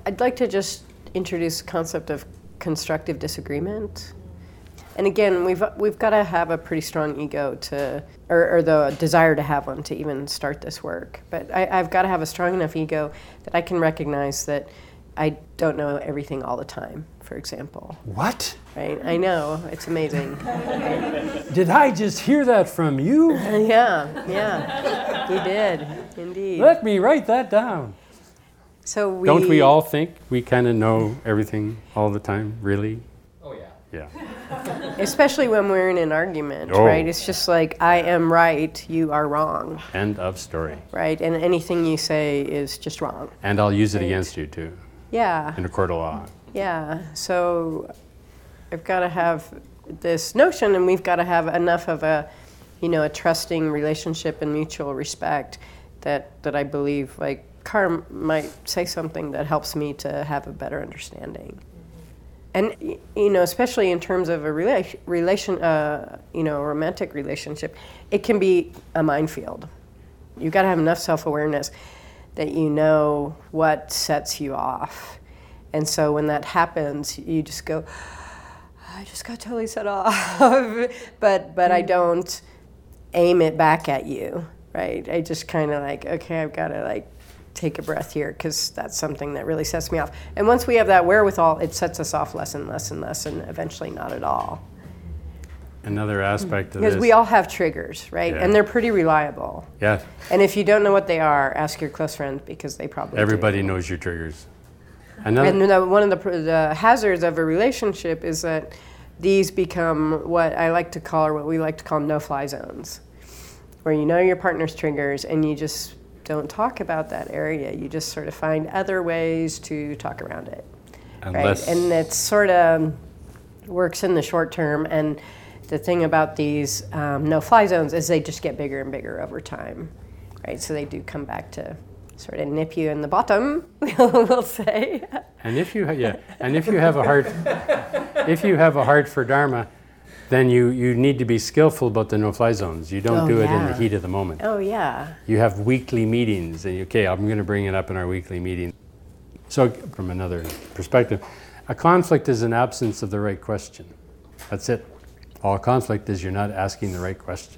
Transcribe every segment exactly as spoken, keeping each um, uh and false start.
I'd like to just introduce the concept of constructive disagreement. And again, we've we've got to have a pretty strong ego to, or, or the desire to have one to even start this work. But I, I've got to have a strong enough ego that I can recognize that I don't know everything all the time, for example. What? Right? I know, it's amazing. Did I just hear that from you? yeah, yeah, you did, indeed. Let me write that down. So we, Don't we all think we kind of know everything all the time, really? Oh, yeah. Yeah. Especially when we're in an argument, Oh. right? It's just like, I am right, you are wrong. End of story. Right? And anything you say is just wrong. And I'll use it Right. against you, too, Yeah. in a court of law. Yeah. So I've got to have this notion, and we've got to have enough of a, you know, a trusting relationship and mutual respect that, that I believe, like, Carr might say something that helps me to have a better understanding. And, y- you know, especially in terms of a rela- relation, uh, you know, a romantic relationship, it can be a minefield. You've got to have enough self-awareness that you know what sets you off. And so when that happens, you just go, I just got totally set off. but but I don't aim it back at you, right? I just kind of like, okay, I've got to like take a breath here because that's something that really sets me off. And once we have that wherewithal, it sets us off less and less and less and eventually not at all. Another aspect of Because this. we all have triggers, right? Yeah. And they're pretty reliable. Yeah, And if you don't know what they are, ask your close friends because they probably everybody do. knows your triggers. Another, And the, one of the, pr- the hazards of a relationship is that these become what I like to call, or what we like to call no-fly zones, where you know your partner's triggers and you just don't talk about that area. You just sort of find other ways to talk around it, Unless- right? And it sort of works in the short term. And the thing about these um, no-fly zones is they just get bigger and bigger over time, right? So they do come back to sort of nip you in the bottom, we'll say. And if you ha- yeah, and if you have a heart, if you have a heart for Dharma, then you, you need to be skillful about the no-fly zones. You don't Oh, do it in the yeah. heat of the moment. Oh, yeah. You have weekly meetings, and you, okay, I'm going to bring it up in our weekly meeting. So, from another perspective, a conflict is an absence of the right question. That's it. All conflict is you're not asking the right question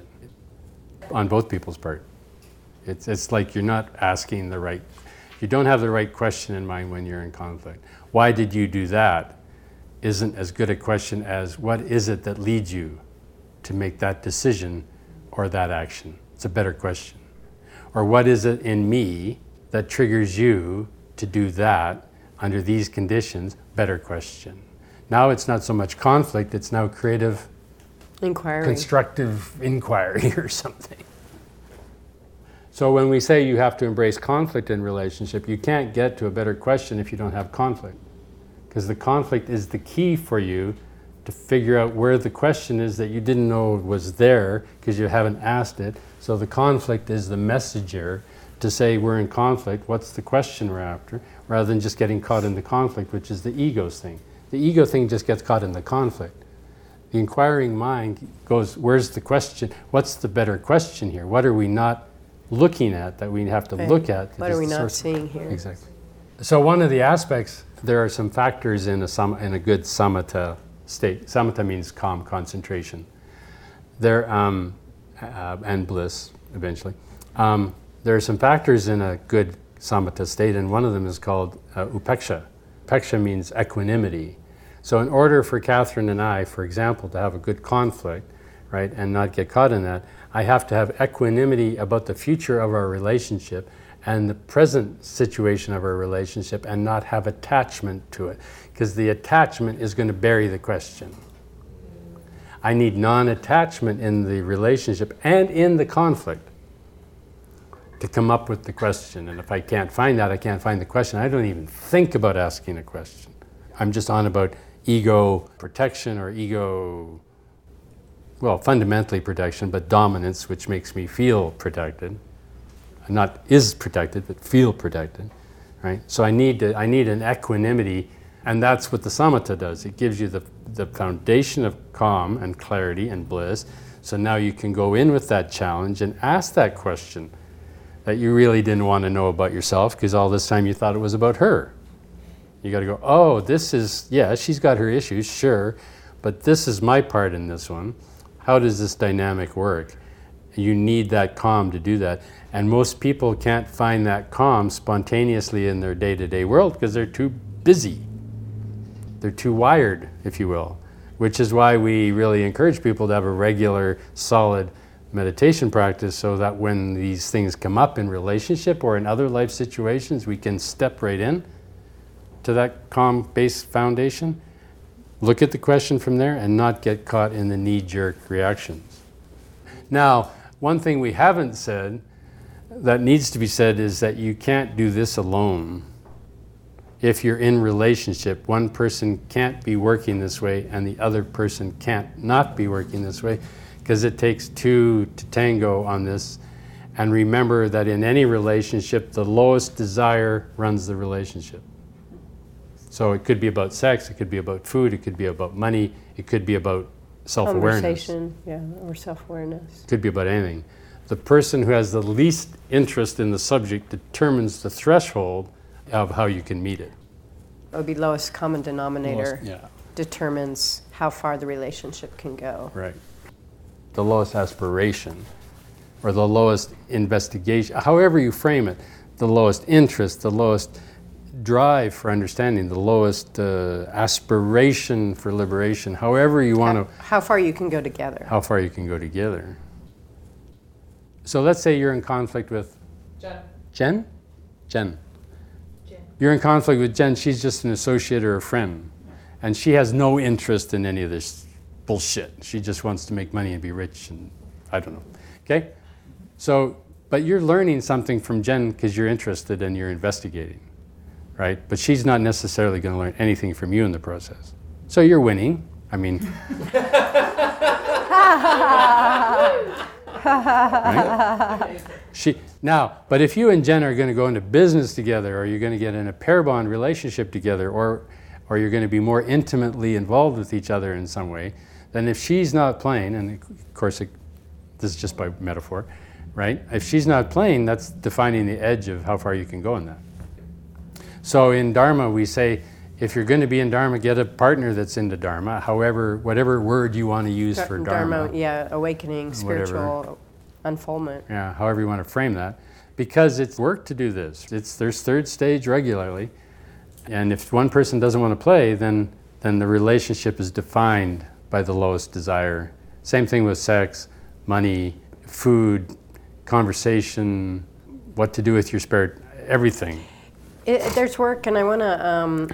on both people's part. It's it's like you're not asking the right, you don't have the right question in mind when you're in conflict. Why did you do that? Isn't as good a question as what is it that leads you to make that decision or that action? It's a better question. Or what is it in me that triggers you to do that under these conditions? Better question. Now it's not so much conflict, it's now creative, Inquiry. constructive inquiry or something. So when we say you have to embrace conflict in relationship, you can't get to a better question if you don't have conflict. Because the conflict is the key for you to figure out where the question is that you didn't know was there because you haven't asked it. So the conflict is the messenger to say we're in conflict, what's the question we're after, rather than just getting caught in the conflict, which is the ego's thing. The ego thing just gets caught in the conflict. The inquiring mind goes, where's the question? What's the better question here? What are we not looking at that we have to Right. look at? What is are we the not source- seeing here? Exactly. So one of the aspects, there are some factors in a sam- in a good samatha state. Samatha means calm, concentration. There um, uh, and bliss eventually. Um, there are some factors in a good samatha state, and one of them is called uh, upeksha. Upeksha means equanimity. So in order for Catherine and I, for example, to have a good conflict, right, and not get caught in that, I have to have equanimity about the future of our relationship and the present situation of our relationship and not have attachment to it, because the attachment is going to bury the question. I need non-attachment in the relationship and in the conflict to come up with the question. And if I can't find that, I can't find the question. I don't even think about asking a question. I'm just on about ego protection or ego, well, fundamentally protection, but dominance, which makes me feel protected. Not is protected, but feel protected, right? So I need to, I need an equanimity, and that's what the samatha does. It gives you the, the foundation of calm and clarity and bliss. So now you can go in with that challenge and ask that question that you really didn't want to know about yourself because all this time you thought it was about her. You got to go, oh, this is, yeah, she's got her issues, sure, but this is my part in this one. How does this dynamic work? You need that calm to do that. And most people can't find that calm spontaneously in their day-to-day world because they're too busy. They're too wired, if you will, which is why we really encourage people to have a regular, solid meditation practice so that when these things come up in relationship or in other life situations, we can step right in to that calm base foundation, look at the question from there, and not get caught in the knee-jerk reactions. Now, one thing we haven't said that needs to be said is that you can't do this alone. If you're in relationship, one person can't be working this way and the other person can't not be working this way, because it takes two to tango on this. And remember that in any relationship, the lowest desire runs the relationship. So it could be about sex, it could be about food, it could be about money, it could be about self-awareness. Conversation, yeah, or self-awareness. It could be about anything. The person who has the least interest in the subject determines the threshold of how you can meet it. It would be lowest common denominator. Lowest, yeah. Determines how far the relationship can go. Right. The lowest aspiration, or the lowest investigation, however you frame it, the lowest interest, the lowest drive for understanding, the lowest uh, aspiration for liberation, however you want to... How far you can go together. How far you can go together. So let's say you're in conflict with... Jen. Jen? Jen. Jen. You're in conflict with Jen, she's just an associate or a friend. And she has no interest in any of this bullshit. She just wants to make money and be rich and I don't know. Okay? So, but you're learning something from Jen because you're interested and you're investigating, right? But she's not necessarily going to learn anything from you in the process. So you're winning. I mean... right? She, now, but if you and Jen are going to go into business together, or you're going to get in a pair bond relationship together, or or you're going to be more intimately involved with each other in some way, then if she's not playing, and of course it, this is just by metaphor, right? If she's not playing, that's defining the edge of how far you can go in that. So in Dharma, we say, if you're going to be in Dharma, get a partner that's into Dharma, however, whatever word you want to use for Dharma. Dharma, yeah, awakening, spiritual whatever. Unfoldment. Yeah, however you want to frame that. Because it's work to do this. It's there's third stage regularly. And if one person doesn't want to play, then then the relationship is defined by the lowest desire. Same thing with sex, money, food, conversation, what to do with your spirit, everything. It, there's work, and I want to, um,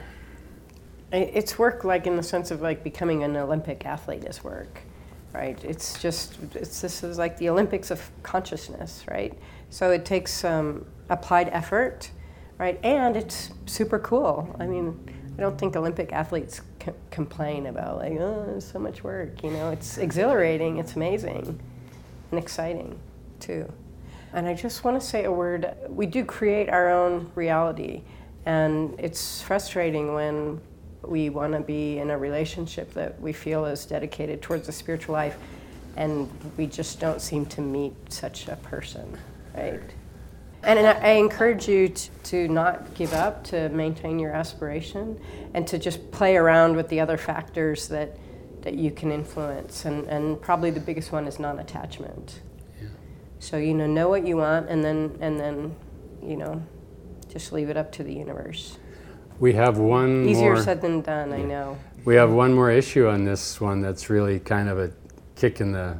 it's work like in the sense of like becoming an Olympic athlete is work, right? It's just, it's this is like the Olympics of consciousness, right? So it takes um, applied effort, right? And it's super cool. I mean, I don't think Olympic athletes c- complain about like, oh, there's so much work, you know? It's exhilarating, it's amazing, and exciting too. And I just want to say a word. We do create our own reality, and it's frustrating when we want to be in a relationship that we feel is dedicated towards the spiritual life, and we just don't seem to meet such a person, right? And, and I, I encourage you to, to not give up, to maintain your aspiration, and to just play around with the other factors that, that you can influence. And, and probably the biggest one is non-attachment. So, you know, know what you want, and then, and then, you know, just leave it up to the universe. We have one Easier more, said than done, I know. We have one more issue on this one that's really kind of a kick in the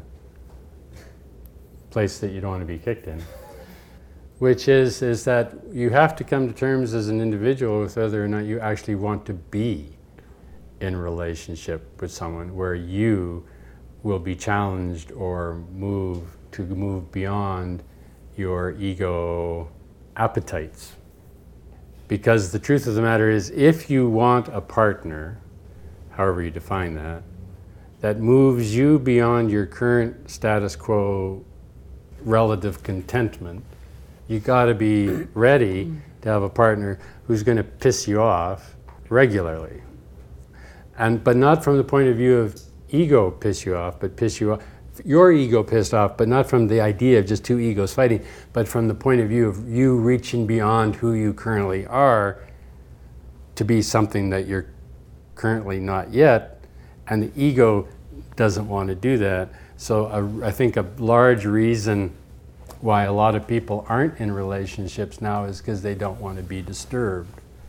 place that you don't want to be kicked in, which is, is that you have to come to terms as an individual with whether or not you actually want to be in relationship with someone where you will be challenged or move to move beyond your ego appetites. Because the truth of the matter is, if you want a partner, however you define that, that moves you beyond your current status quo relative contentment, you gotta be ready to have a partner who's gonna piss you off regularly. And but not from the point of view of ego piss you off, but piss you off, your ego pissed off, but not from the idea of just two egos fighting, but from the point of view of you reaching beyond who you currently are to to be something that you're currently not yet, and the ego doesn't want to do that. So a, I think a large reason why a lot of people aren't in relationships now is because they don't want to be disturbed.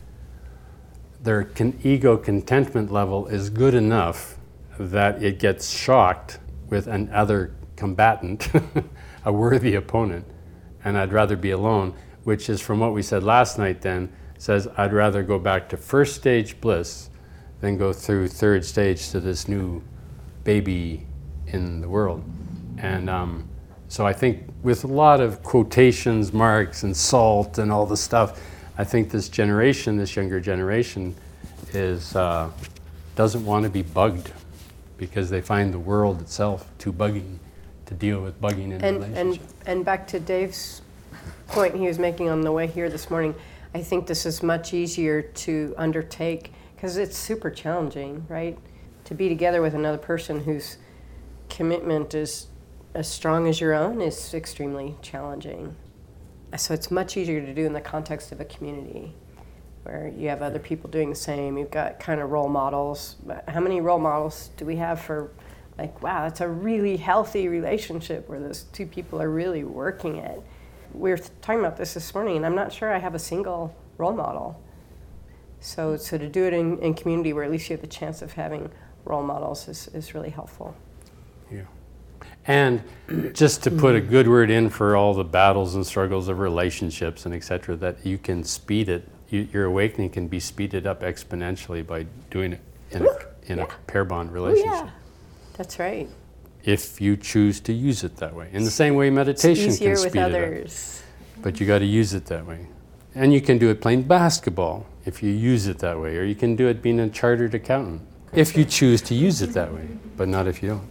Their con- ego contentment level is good enough that it gets shocked with another combatant, a worthy opponent, and I'd rather be alone, which is from what we said last night then, says I'd rather go back to first stage bliss than go through third stage to this new baby in the world. And um, so I think with a lot of quotations, marks, and salt and all the stuff, I think this generation, this younger generation, is uh, doesn't want to be bugged because they find the world itself too bugging to deal with bugging in and, relationships. And, and back to Dave's point he was making on the way here this morning, I think this is much easier to undertake because it's super challenging, right? To be together with another person whose commitment is as strong as your own is extremely challenging. So it's much easier to do in the context of a community where you have other people doing the same. You've got kind of role models. How many role models do we have for, like, wow, that's a really healthy relationship where those two people are really working it? We were talking about this this morning, and I'm not sure I have a single role model. So, so to do it in, in community where at least you have the chance of having role models is, is really helpful. Yeah. And just to put a good word in for all the battles and struggles of relationships and et cetera, that you can speed it, you, your awakening can be speeded up exponentially by doing it in, a, in yeah. a pair bond relationship. Oh, yeah. That's right. If you choose to use it that way. In the same way meditation it's easier can speed with others. it up. But you got to use it that way. And you can do it playing basketball if you use it that way, or you can do it being a chartered accountant if you choose to use it that way, but not if you don't.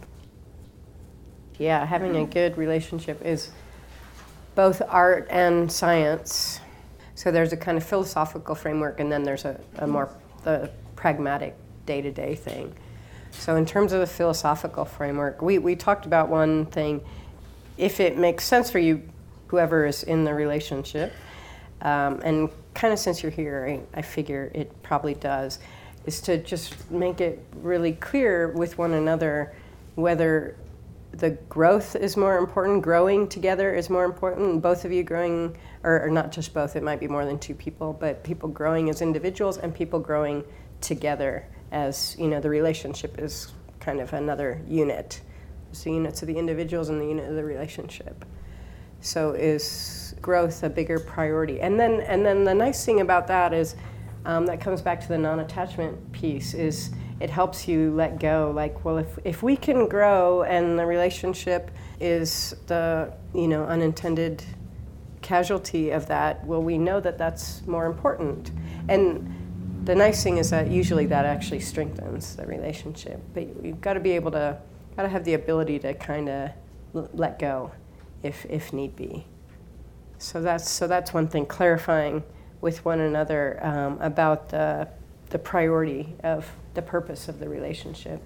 Yeah, having a good relationship is both art and science. So there's a kind of philosophical framework, and then there's a, a more the pragmatic day-to-day thing. So in terms of the philosophical framework, we, we talked about one thing. If it makes sense for you, whoever is in the relationship, um, and kind of since you're here, I, I figure it probably does, is to just make it really clear with one another whether the growth is more important, growing together is more important, both of you growing, or, or not just both, it might be more than two people, but people growing as individuals and people growing together as, you know, the relationship is kind of another unit. So units of the individuals and the unit of the relationship. So is growth a bigger priority? And then and then the nice thing about that is, um, that comes back to the non-attachment piece, is it helps you let go. Like, well, if if we can grow and the relationship is the, you know, unintended casualty of that, well, we know that that's more important. And the nice thing is that usually that actually strengthens the relationship. But you've got to be able to, got to have the ability to kind of l- let go if if need be. So that's so that's one thing, clarifying with one another um, about the the priority of the purpose of the relationship.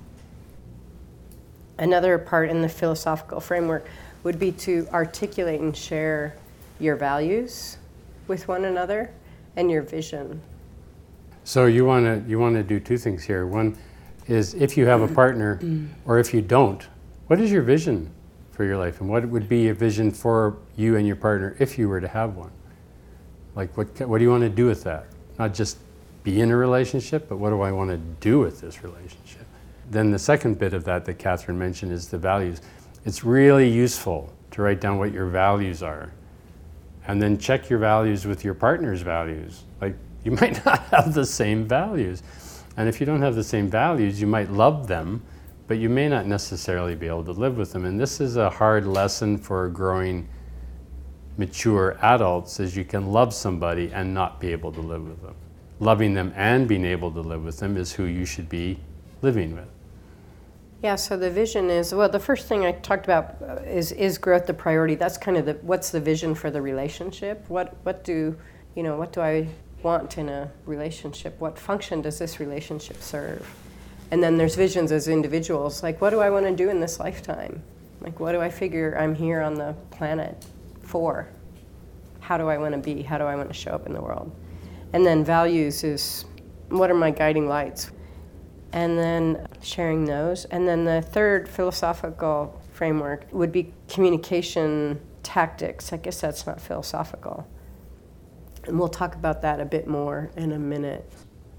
Another part in the philosophical framework would be to articulate and share your values with one another and your vision. So you want to you want to do two things here. One is, if you have a partner, or if you don't, what is your vision for your life, and what would be a vision for you and your partner if you were to have one? Like, what what do you want to do with that? Not just be in a relationship, but what do I want to do with this relationship? Then the second bit of that that Catherine mentioned is the values. It's really useful to write down what your values are, and then check your values with your partner's values. Like, you might not have the same values. And if you don't have the same values, you might love them, but you may not necessarily be able to live with them. And this is a hard lesson for growing, mature adults, is you can love somebody and not be able to live with them. Loving them and being able to live with them is who you should be living with. Yeah, so the vision is, well, the first thing I talked about is is growth the priority. That's kind of the, what's the vision for the relationship? What what do, you know, what do I want in a relationship? What function does this relationship serve? And then there's visions as individuals, like, what do I want to do in this lifetime? Like, what do I figure I'm here on the planet for? How do I want to be? How do I want to show up in the world? And then values is what are my guiding lights? And then sharing those. And then the third philosophical framework would be communication tactics. I guess that's not philosophical. And we'll talk about that a bit more in a minute.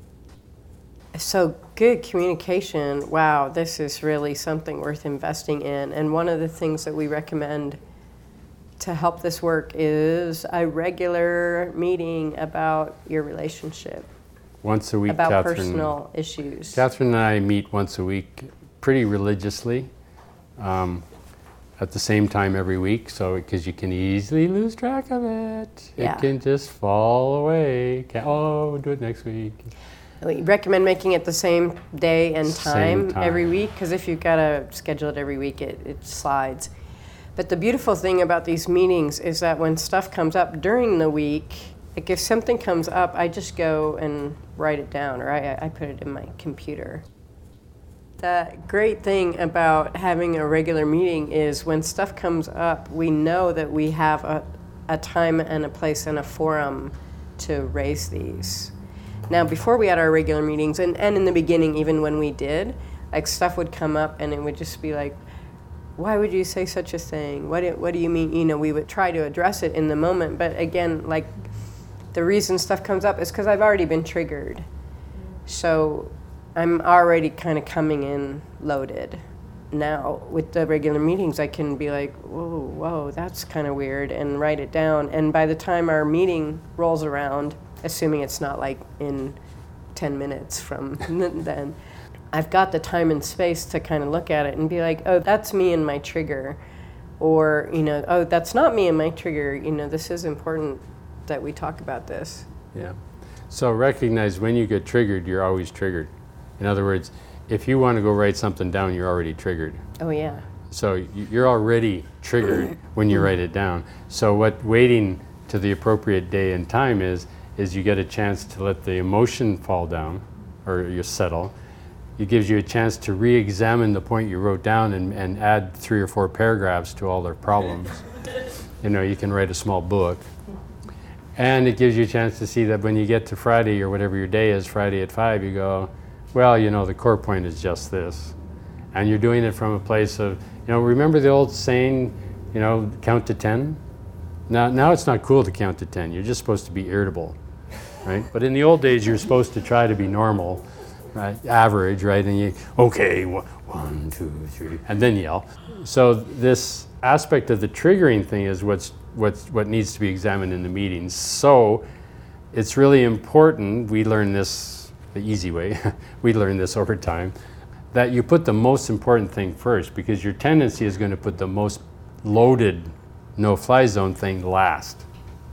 So good communication, wow, this is really something worth investing in. And one of the things that we recommend to help this work is a regular meeting about your relationship. Once a week, about Catherine, personal issues. Catherine and I meet once a week pretty religiously, um, at the same time every week, so because you can easily lose track of it. Yeah. It can just fall away. Ca- Oh, we'll do it next week. We recommend making it the same day and time, Same time. every week, because if you've got to schedule it every week, it, it slides. But the beautiful thing about these meetings is that when stuff comes up during the week, like if something comes up, I just go and write it down, or I, I put it in my computer. The great thing about having a regular meeting is when stuff comes up, we know that we have a, a time and a place and a forum to raise these. Now, before we had our regular meetings, and, and in the beginning, even when we did, like stuff would come up and it would just be like, why would you say such a thing? What do, what do you mean? You know, we would try to address it in the moment, but again, like the reason stuff comes up is because I've already been triggered. So I'm already kind of coming in loaded. Now, with the regular meetings, I can be like, whoa, whoa, that's kind of weird, and write it down. And by the time our meeting rolls around, assuming it's not like in ten minutes from then, I've got the time and space to kind of look at it and be like, oh, that's me and my trigger. Or, you know, oh, that's not me and my trigger. You know, this is important that we talk about this. Yeah. So recognize when you get triggered, you're always triggered. In other words, if you want to go write something down, you're already triggered. Oh, yeah. So y- you're already triggered when you write it down. So what waiting to the appropriate day and time is, is you get a chance to let the emotion fall down, or you settle. It gives you a chance to re-examine the point you wrote down and, and add three or four paragraphs to all their problems. You know, you can write a small book. And it gives you a chance to see that when you get to Friday or whatever your day is, Friday at five, you go, well, you know, the core point is just this. And you're doing it from a place of, you know, remember the old saying, you know, count to ten? Now, now it's not cool to count to ten. You're just supposed to be irritable, right? But in the old days, you're supposed to try to be normal, right? Average, right? And you, okay, one, two, three, and then yell. So this aspect of the triggering thing is what's what's what needs to be examined in the meetings. So it's really important, we learn this the easy way, we learn this over time, that you put the most important thing first, because your tendency is going to put the most loaded no-fly zone thing last.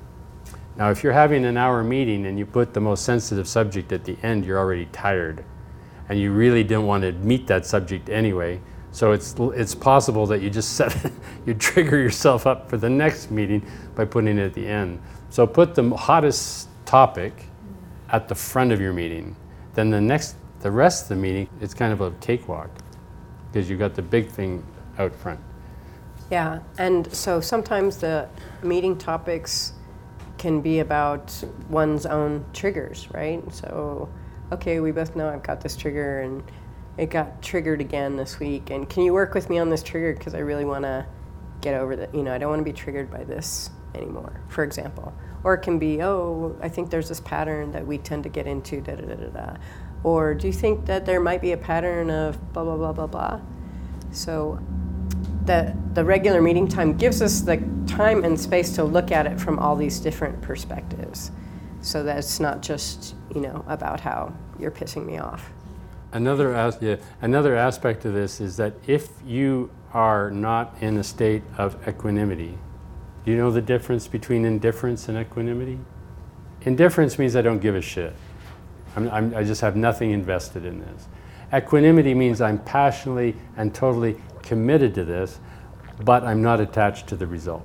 Now, if you're having an hour meeting and you put the most sensitive subject at the end, you're already tired, and you really didn't want to meet that subject anyway. So it's it's possible that you just set you trigger yourself up for the next meeting by putting it at the end. So put the hottest topic at the front of your meeting. Then the next, the rest of the meeting, it's kind of a cakewalk because you've got the big thing out front. Yeah, and so sometimes the meeting topics can be about one's own triggers, right? So, okay, we both know I've got this trigger and it got triggered again this week, and can you work with me on this trigger because I really want to get over that, you know, I don't want to be triggered by this anymore, for example. Or it can be, oh, I think there's this pattern that we tend to get into, da da da da da. Or do you think that there might be a pattern of blah, blah, blah, blah, blah? So the, the regular meeting time gives us the time and space to look at it from all these different perspectives, so that it's not just, you know, about how you're pissing me off. Another, as, yeah, another aspect of this is that if you are not in a state of equanimity, do you know the difference between indifference and equanimity? Indifference means I don't give a shit. I'm, I'm, I just have nothing invested in this. Equanimity means I'm passionately and totally committed to this, but I'm not attached to the result.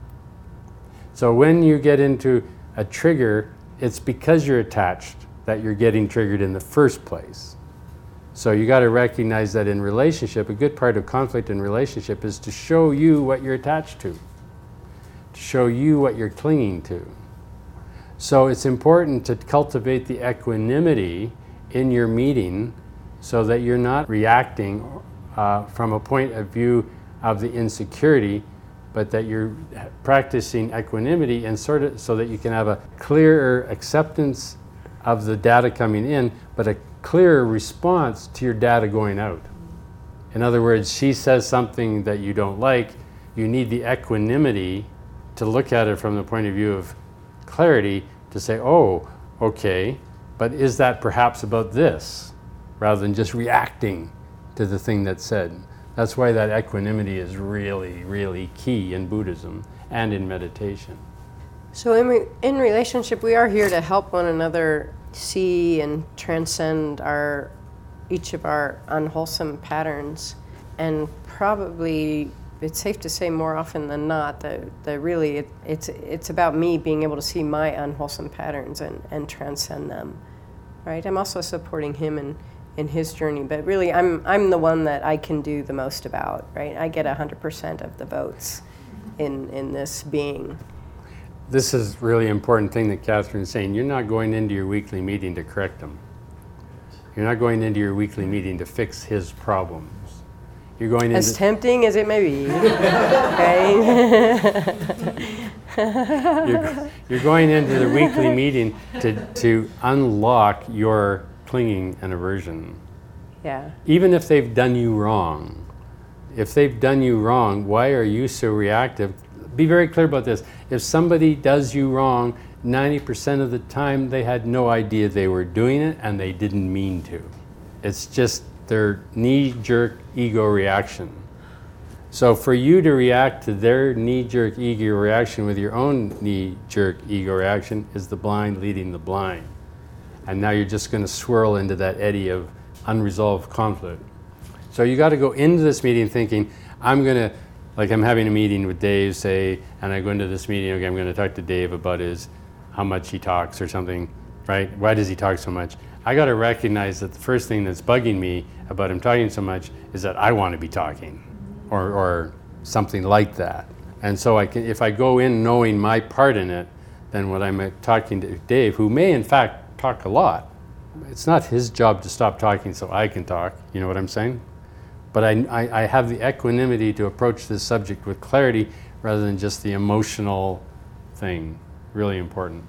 So when you get into a trigger, it's because you're attached that you're getting triggered in the first place. So you got to recognize that in relationship, a good part of conflict in relationship is to show you what you're attached to, to show you what you're clinging to. So it's important to cultivate the equanimity in your meeting so that you're not reacting uh, from a point of view of the insecurity, but that you're practicing equanimity and sort of so that you can have a clearer acceptance of the data coming in, but a clearer response to your data going out. In other words, she says something that you don't like, you need the equanimity to look at it from the point of view of clarity to say, oh, okay, but is that perhaps about this? Rather than just reacting to the thing that's said. That's why that equanimity is really, really key in Buddhism and in meditation. So in, re- in relationship, we are here to help one another see and transcend our each of our unwholesome patterns. And probably, it's safe to say more often than not that, that really it, it's it's about me being able to see my unwholesome patterns and, and transcend them, right? I'm also supporting him in, in his journey, but really I'm I'm the one that I can do the most about, right? I get one hundred percent of the votes in, in this being. This is a really important thing that Catherine's saying. You're not going into your weekly meeting to correct him. You're not going into your weekly meeting to fix his problems. You're going into... As tempting as it may be, okay? you're, you're going into the weekly meeting to, to unlock your clinging and aversion. Yeah. Even if they've done you wrong. If they've done you wrong, why are you so reactive? Be very clear about this. If somebody does you wrong, ninety percent of the time they had no idea they were doing it and they didn't mean to. It's just their knee-jerk ego reaction. So for you to react to their knee-jerk ego reaction with your own knee-jerk ego reaction is the blind leading the blind. And now you're just going to swirl into that eddy of unresolved conflict. So you got to go into this meeting thinking, I'm going to, like I'm having a meeting with Dave, say, and I go into this meeting, okay, I'm going to talk to Dave about his, how much he talks or something, right? Why does he talk so much? I got to recognize that the first thing that's bugging me about him talking so much is that I want to be talking, or, or something like that. And so I can, if I go in knowing my part in it, then when I'm talking to Dave, who may in fact talk a lot, it's not his job to stop talking so I can talk, you know what I'm saying? But I, I, I have the equanimity to approach this subject with clarity rather than just the emotional thing. Really important.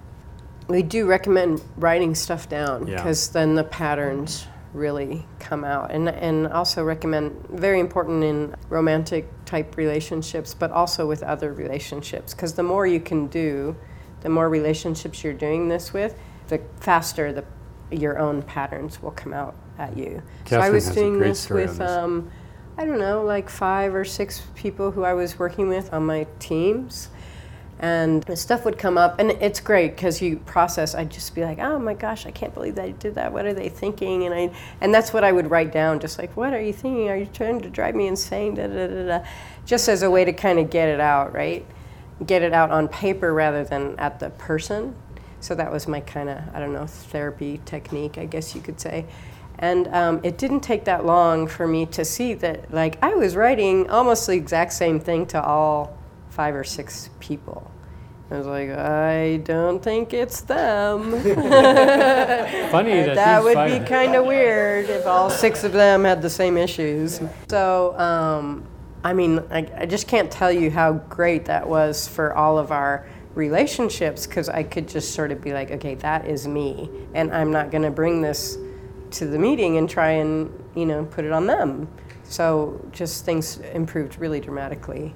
We do recommend writing stuff down Yeah. because then the patterns really come out. And and also recommend, very important in romantic type relationships, but also with other relationships. Because the more you can do, the more relationships you're doing this with, the faster the your own patterns will come out at you. Catherine so I was has a doing great this story with, on this. um, I don't know, like five or six people who I was working with on my teams. And stuff would come up, and it's great because you process. I'd just be like, "Oh my gosh, I can't believe they did that. What are they thinking?" And I, and that's what I would write down, just like, "What are you thinking? Are you trying to drive me insane?" Da, da, da, da. Just as a way to kind of get it out, right? Get it out on paper rather than at the person. So that was my kind of, I don't know, therapy technique, I guess you could say. And um, it didn't take that long for me to see that, like, I was writing almost the exact same thing to all five or six people. I was like, I don't think it's them. Funny that That these would five- be kind of weird if all six of them had the same issues. So, um, I mean, I, I just can't tell you how great that was for all of our relationships, because I could just sort of be like, okay, that is me, and I'm not going to bring this to the meeting and try and, you know, put it on them. So just things improved really dramatically.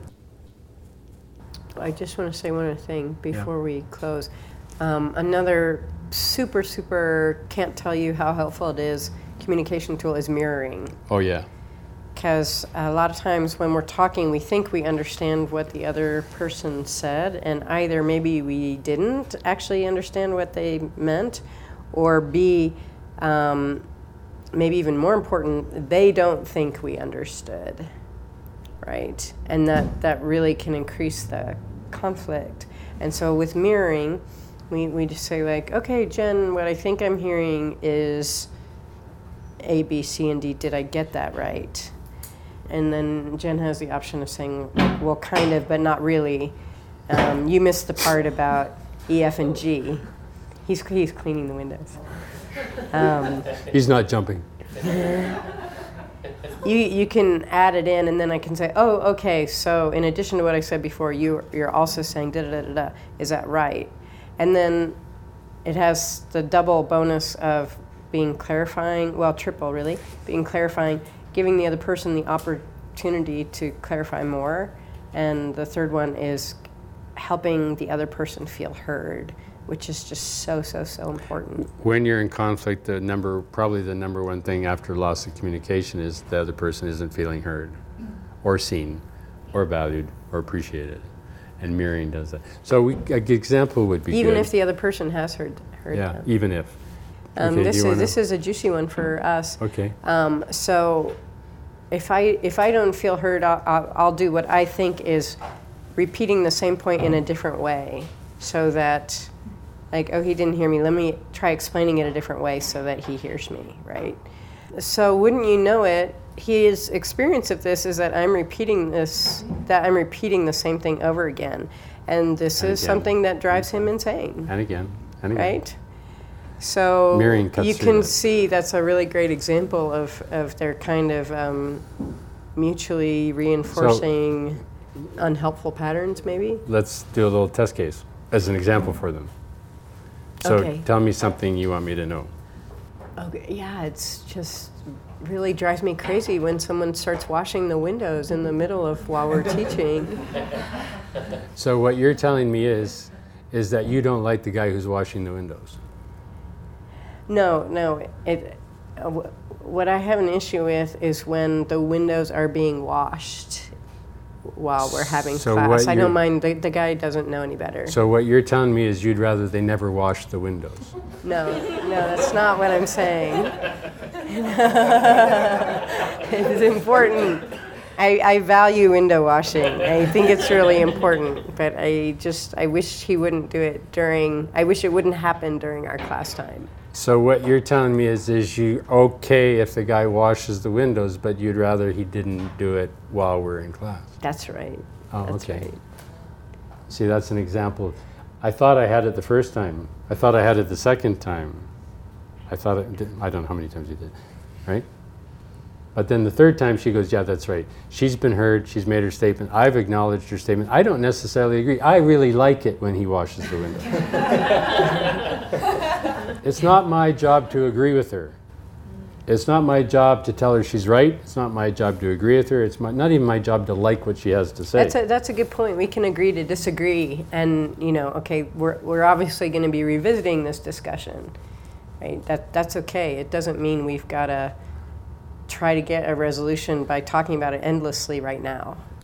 I just want to say one other thing before yeah. we close. Um, another super, super, can't tell you how helpful it is, communication tool is mirroring. Oh, yeah. Because a lot of times when we're talking, we think we understand what the other person said, and either maybe we didn't actually understand what they meant, or B, um, maybe even more important, they don't think we understood, right? And that, that really can increase the conflict. And so with mirroring, we, we just say like, okay, Jen, what I think I'm hearing is A, B, C, and D. Did I get that right? And then Jen has the option of saying, well, kind of, but not really. Um, you missed the part about E, F, and G. He's he's cleaning the windows. Um, He's not jumping. you you can add it in, and then I can say, oh, okay. So in addition to what I said before, you you're also saying da da da da da. Is that right? And then it has the double bonus of being clarifying. Well, triple really. Being clarifying, giving the other person the opportunity to clarify more, and the third one is helping the other person feel heard, which is just so, so, so important. When you're in conflict, the number, probably the number one thing after loss of communication is the other person isn't feeling heard or seen or valued or appreciated. And mirroring does that. So we, an example would be Even good. if the other person has heard, heard Yeah, them. even if. Um, Okay, this do is you wanna- this is a juicy one for us. Okay. Um, so if I if I don't feel heard, I'll, I'll, I'll do what I think is repeating the same point in a different way, so that, like, oh, he didn't hear me. Let me try explaining it a different way so that he hears me, right? So wouldn't you know it? His experience of this is that I'm repeating this, that I'm repeating the same thing over again, and this And is again. something that drives him insane, And again, and again. right? So Mirroring cuts you through can that. see that's a really great example of, of their kind of um, mutually reinforcing unhelpful patterns, maybe. Let's do a little test case as an example for them. So Okay. tell me something you want me to know. Okay, yeah, it's just really drives me crazy when someone starts washing the windows in the middle of while we're teaching. So what you're telling me is, is that you don't like the guy who's washing the windows. No, no. It. Uh, wh- what I have an issue with is when the windows are being washed while we're having So class. what I you're- don't mind. The, the guy doesn't know any better. So what you're telling me is you'd rather they never wash the windows. No, no, that's not what I'm saying. It's important. I, I value window washing. I think it's really important, but I just, I wish he wouldn't do it during, I wish it wouldn't happen during our class time. So what you're telling me is, is you okay if the guy washes the windows, but you'd rather he didn't do it while we're in class. That's right. Oh, That's okay. right. See, that's an example. I thought I had it the first time. I thought I had it the second time. I thought it, did- I don't know how many times you did, right? But then the third time she goes, yeah, that's right. She's been heard, she's made her statement, I've acknowledged her statement. I don't necessarily agree. I really like it when he washes the window. It's not my job to agree with her. It's not my job to tell her she's right. It's not my job to agree with her. It's my, not even my job to like what she has to say. That's a, that's a good point. We can agree to disagree, and you know, okay, we're we're obviously going to be revisiting this discussion, right? That that's okay. It doesn't mean we've got to try to get a resolution by talking about it endlessly right now.